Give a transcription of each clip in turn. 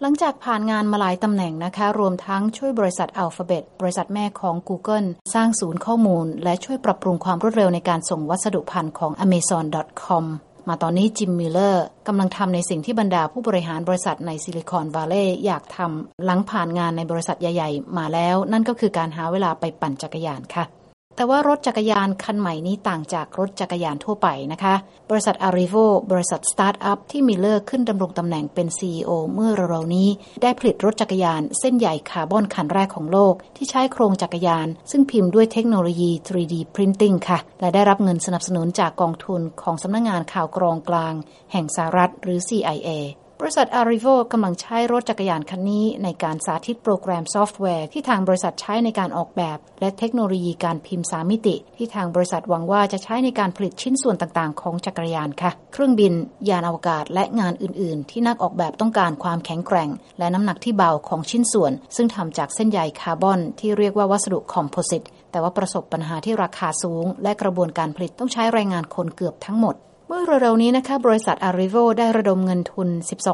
หลังจากผ่านงานมาหลายตำแหน่งนะคะรวมทั้งช่วยบริษัท Alphabet บริษัทแม่ของ Google สร้างศูนย์ข้อมูลและช่วยปรับปรุงความรวดเร็วในการส่งวัสดุพันธุ์ของ Amazon.com มาตอนนี้จิมมิลเลอร์กำลังทำในสิ่งที่บรรดาผู้บริหารบริษัทในซิลิคอนวัลเลย์อยากทำหลังผ่านงานในบริษัทใหญ่ๆมาแล้วนั่นก็คือการหาเวลาไปปั่นจักรยานค่ะแต่ว่ารถจักรยานคันใหม่นี้ต่างจากรถจักรยานทั่วไปนะคะบริษัท Arrivo บริษัทสตาร์ทอัพที่มิลเลอร์ขึ้นดำรงตำแหน่งเป็น CEO เมื่อเร็วๆนี้ได้ผลิตรถจักรยานเส้นใหญ่คาร์บอนคันแรกของโลกที่ใช้โครงจักรยานซึ่งพิมพ์ด้วยเทคโนโลยี 3D Printing ค่ะและได้รับเงินสนับสนุนจากกองทุนของสำนักงานข่าวกรองกลางแห่งสหรัฐหรือ CIAบริษัท Arrivo กำลังใช้รถจักรยานคันนี้ในการสาธิตโปรแกรมซอฟต์แวร์ที่ทางบริษัทใช้ในการออกแบบและเทคโนโลยีการพิมพ์3มิติที่ทางบริษัทหวังว่าจะใช้ในการผลิตชิ้นส่วนต่างๆของจักรยานค่ะเครื่องบินยานอวกาศและงานอื่นๆที่นักออกแบบต้องการความแข็งแกร่งและน้ำหนักที่เบาของชิ้นส่วนซึ่งทำจากเส้นใยคาร์บอนที่เรียกว่าวัสดุคอมโพสิตแต่ว่าประสบปัญหาที่ราคาสูงและกระบวนการผลิตต้องใช้แรงงานคนเกือบทั้งหมดเมื่อเร็วๆนี้นะคะบริษัท Arrivo ได้ระดมเงินทุน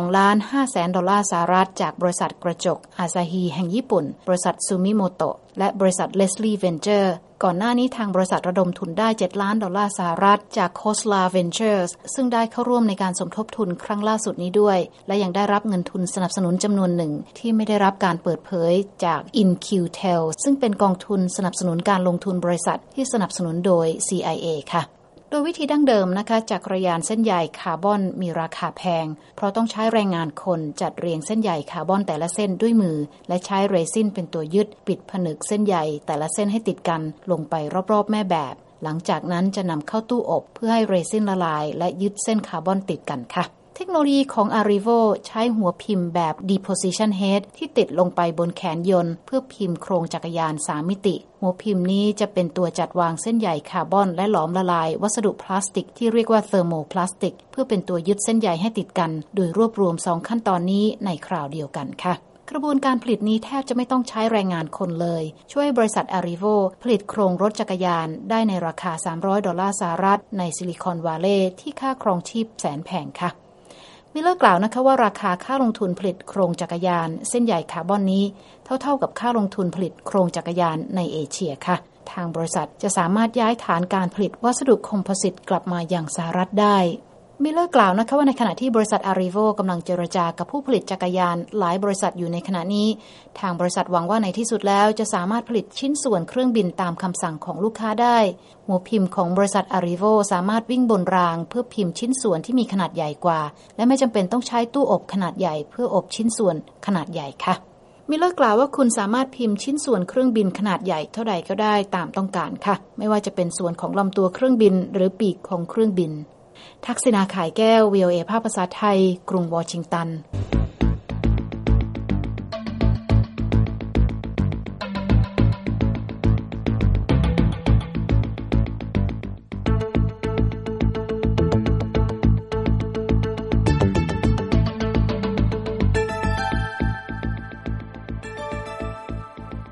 $12.5 ล้านจากบริษัทกระจกอาซาฮีแห่งญี่ปุ่นบริษัทซูมิโมโตะและบริษัท Leslie Venture ก่อนหน้านี้ทางบริษัทระดมทุนได้$7 ล้านจาก Khosla Ventures ซึ่งได้เข้าร่วมในการสมทบทุนครั้งล่าสุดนี้ด้วยและยังได้รับเงินทุนสนับสนุนจำนวนหนึ่งที่ไม่ได้รับการเปิดเผยจาก InQtel ซึ่งเป็นกองทุนสนับสนุนการลงทุนบริษัทที่สนับสนุนโดย CIA ค่ะโดยวิธีดั้งเดิมนะคะจักรยานเส้นใยคาร์บอนมีราคาแพงเพราะต้องใช้แรงงานคนจัดเรียงเส้นใยคาร์บอนแต่ละเส้นด้วยมือและใช้เรซินเป็นตัวยึดปิดผนึกเส้นใยแต่ละเส้นให้ติดกันลงไปรอบๆแม่แบบหลังจากนั้นจะนำเข้าตู้อบเพื่อให้เรซินละลายและยึดเส้นคาร์บอนติดกันค่ะเทคโนโลยีของ Arrivo ใช้หัวพิมพ์แบบ Deposition Head ที่ติดลงไปบนแขนยนต์เพื่อพิมพ์โครงจักรยาน3มิติหัวพิมพ์นี้จะเป็นตัวจัดวางเส้นใยคาร์บอนและหลอมละลายวัสดุพลาสติกที่เรียกว่าเทอร์โมพลาสติกเพื่อเป็นตัวยึดเส้นใยให้ติดกันโดยรวบรวม2ขั้นตอนนี้ในคราวเดียวกันค่ะกระบวนการผลิตนี้แทบจะไม่ต้องใช้แรงงานคนเลยช่วยบริษัท Arrivo ผลิตโครงรถจักรยานได้ในราคา$300ในซิลิคอนวัลเลย์ที่ค่าครองชีพแสนแพงค่ะมิลเลอร์กล่าวนะคะว่าราคาค่าลงทุนผลิตโครงจักรยานเส้นใยคาร์บอนนี้เท่ากับค่าลงทุนผลิตโครงจักรยานในเอเชียค่ะทางบริษัทจะสามารถย้ายฐานการผลิตวัสดุคอมโพสิตกลับมายังสหรัฐได้มิลเลอร์กล่าวนะคะว่าในขณะที่บริษัท Arrivo กำลังเจรจากับผู้ผลิตจักรยานหลายบริษัทอยู่ในขณะนี้ทางบริษัทหวังว่าในที่สุดแล้วจะสามารถผลิตชิ้นส่วนเครื่องบินตามคำสั่งของลูกค้าได้หัวพิมพ์ของบริษัท Arrivo สามารถวิ่งบนรางเพื่อพิมพ์ชิ้นส่วนที่มีขนาดใหญ่กว่าและไม่จำเป็นต้องใช้ตู้อบขนาดใหญ่เพื่ออบชิ้นส่วนขนาดใหญ่ค่ะมิลเลอร์กล่าวว่าคุณสามารถพิมพ์ชิ้นส่วนเครื่องบินขนาดใหญ่เท่าใดก็ได้ตามต้องการค่ะไม่ว่าจะเป็นส่วนของลำตัวเครื่องบินหรือปีกของเครื่องบินทักษิณา ข่ายแก้ว VOA ภาคภาษาไทยกรุงวอชิงตัน